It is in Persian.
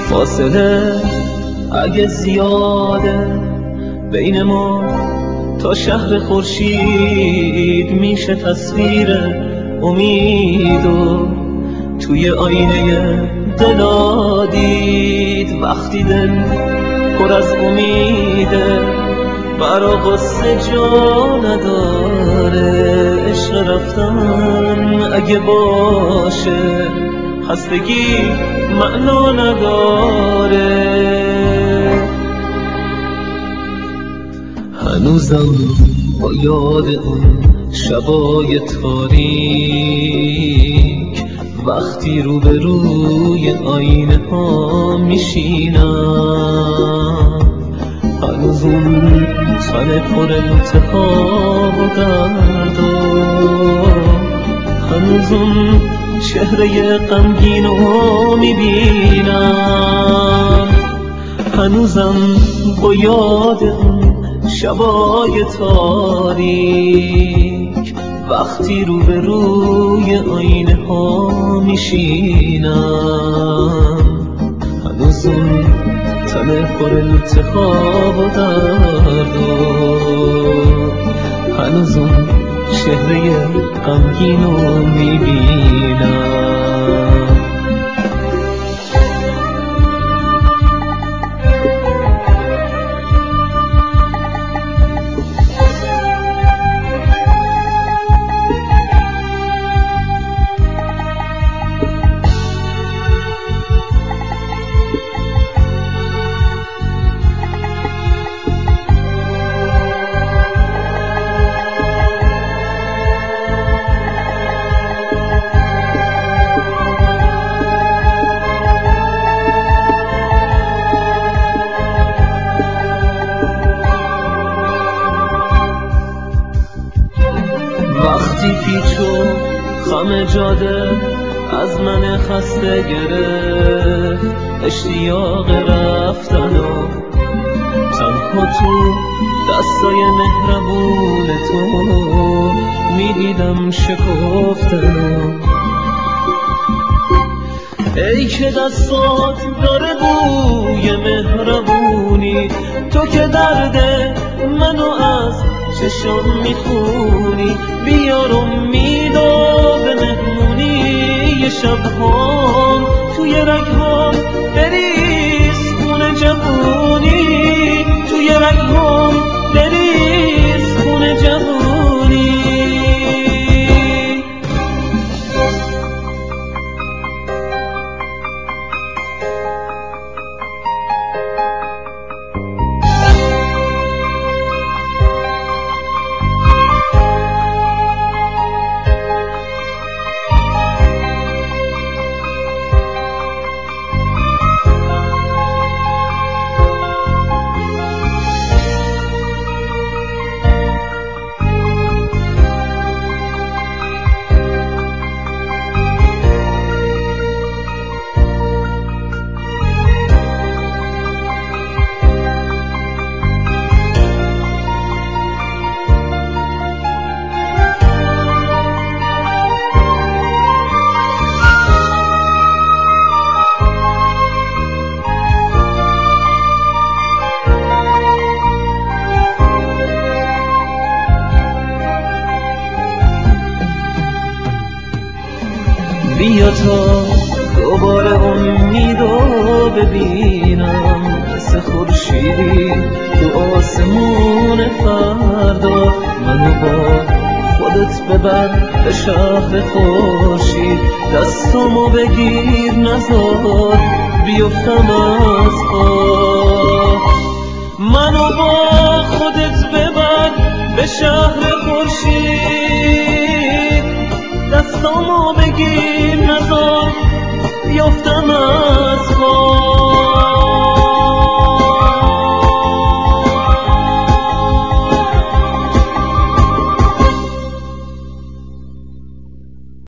فاصله اگه زیاده بین ما تا شهر خورشید میشه تصویر امید و توی آینه دلا دید. وقتی دل پر از امیده برا قصه جا نداره، عشق رفتن اگه باشه خستگی معنا نداره. هنوزم با یاد اون شبای تاریک وقتی روبروی آینه ها میشینم، هنوز اون تن پر التهاب و درد و هنوز اون چهره غمگین رو میبینم. هنوزم با یاد اون شبای تاریک وقتی روبروی آینه ها میشینم، هنوز اون تن پر التهاب و درد و هنوز اون چهره غمگین رو میبینم. وقتی پیچ و خم جاده از من خسته گرفت، اشتیاق رفتن و تنها تو دستای مهربون تو میدیدم شکفتن. ای که دستات داره بوی مهربونی، تو که درد منو از چشم میخونی، بیار امیدو به مهمونی یه شب هم توی رگ‌هام بریز خون جوونی، توی رگ‌هام بریز خون جوونی. بیا تا دوباره امیدو ببینم، مثل خورشیدی تو آسمون فردا. منو با خودت ببر به شهر خورشید، دستامو بگیر نذار بیفتم از پا. منو با خودت ببر به شهر خورشید، دستامو بگیر نذار بیفتم از پا.